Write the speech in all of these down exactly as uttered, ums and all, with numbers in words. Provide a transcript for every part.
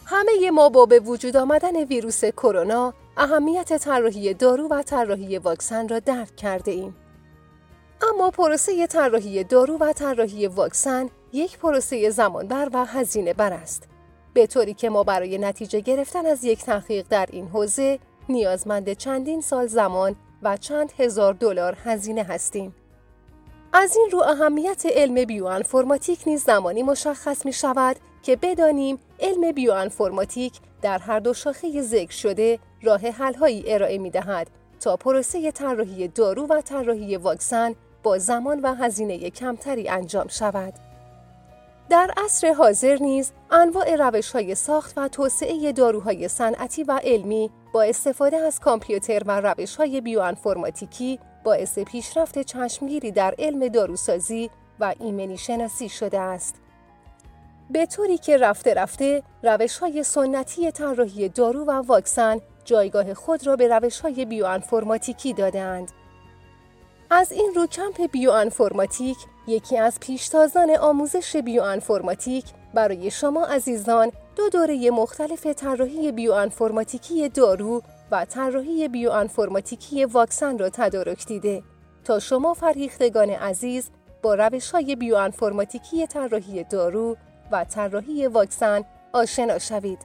همه ما با به وجود آمدن ویروس کرونا اهمیت طراحی دارو و طراحی واکسن را درک کرده ایم. اما پروسه طراحی دارو و طراحی واکسن یک پروسه زمانبر و هزینه بر است. به طوری که ما برای نتیجه گرفتن از یک تحقیق در این حوزه نیازمند چندین سال زمان و چند هزار دلار هزینه هستیم. از این رو اهمیت علم بیوانفرماتیک نیز زمانی مشخص می شود که بدانیم علم بیوانفرماتیک در هر دو شاخه ذکر شده راه حل‌هایی ارائه می دهد تا پروسه طراحی دارو و طراحی واکسن با زمان و هزینه کمتری انجام شود. در عصر حاضر نیز انواع روش‌های ساخت و توسعه داروهای صنعتی و علمی با استفاده از کامپیوتر و روش‌های بیوانفرماتیکی باعث پیشرفت چشمگیری در علم داروسازی و ایمنی شناسی شده است. به طوری که رفته رفته روش‌های سنتی طراحی دارو و واکسن جایگاه خود را به روش‌های بیوانفرماتیکی داده‌اند. از این رو کمپ بیوانفرماتیک یکی از پیشتازان آموزش بیوانفرماتیک برای شما عزیزان دو دوره مختلف طراحی بیوانفرماتیکی دارو و طراحی بیوانفرماتیکی واکسن را تدارک دیده تا شما فرهیختگان عزیز با روش‌های بیوانفرماتیکی طراحی دارو و طراحی واکسن آشنا شوید.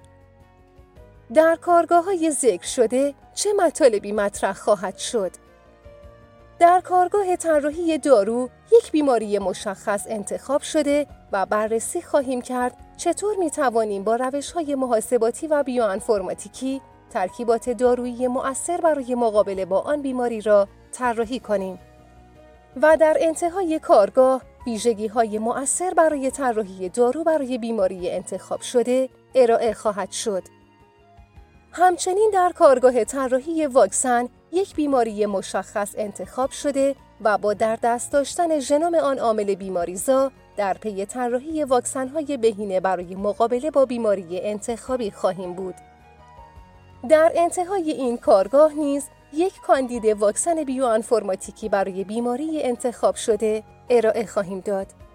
در کارگاه‌های ذکر شده چه مطالبی مطرح خواهد شد؟ در کارگاه طراحی دارو یک بیماری مشخص انتخاب شده و بررسی خواهیم کرد چطور می توانیم با روش‌های محاسباتی و بیوانفرماتیکی ترکیبات دارویی مؤثر برای مقابله با آن بیماری را طراحی کنیم. و در انتهای کارگاه ویژگی‌های مؤثر برای طراحی دارو برای بیماری انتخاب شده ارائه خواهد شد. همچنین در کارگاه طراحی واکسن یک بیماری مشخص انتخاب شده و با در دست داشتن ژنوم آن عامل بیماریزا در پی طراحی واکسن‌های بهینه برای مقابله با بیماری انتخابی خواهیم بود. در انتهای این کارگاه نیز یک کاندید واکسن بیوانفرماتیکی برای بیماری انتخاب شده ارائه خواهیم داد.